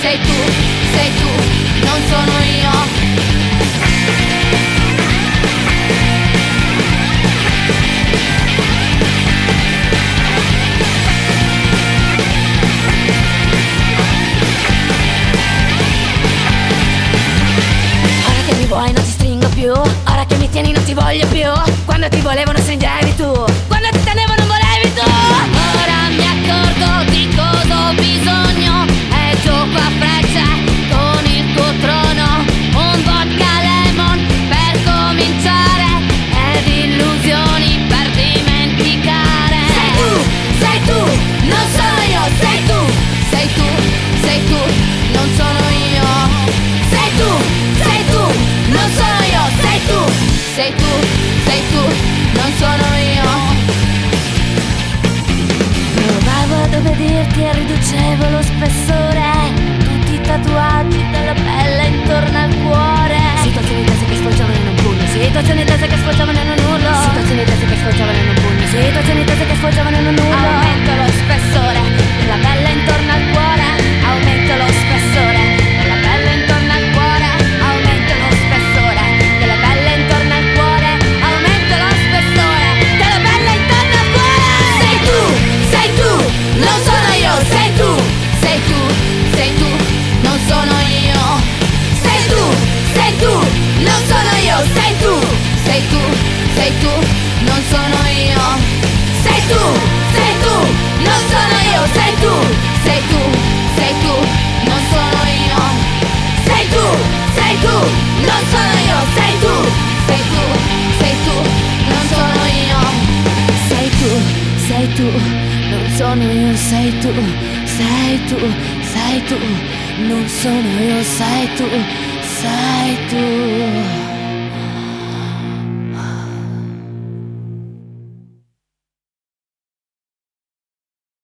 sei tu, non sono io. Ora che mi vuoi non ti stringo più, ora che mi tieni non ti voglio più. Quando ti volevo non stringevi tu, quando ti tenevo non volevi tu. Ora mi accorgo di cosa ho bisogno, è gioco a frecce con il tuo trono. Un vodka lemon per cominciare ed illusioni per dimenticare. Sei tu, non sono io. Sei tu, sei tu, non sono io. Sei tu, non sono io. Sei tu, non sono io. Provavo ad obbedirti e riducevo lo spessore, tutti i tatuaggi della pelle intorno al cuore. Situazioni tese che sfociavano in un pugno, situazioni tese che sfociavano in un urlo, situazioni tese che sfociavano in un pugno, situazioni tese che sfociavano in un urlo. Aumento lo spessore della pelle intorno al cuore, aumento lo spessore della pelle intorno al cuore, aumento lo spessore della pelle intorno al cuore, aumento lo spessore della pelle intorno al cuore. Sei tu, non sono io. Sei tu, non sono io. Sei tu, non sono io. Sei tu, non sono io. Sei tu, non sono io. Sei tu, non sono io. Sei tu, non sono io. Sei tu, non sono io. Sei tu, non sono io. Sei tu, non sono io. Sei tu.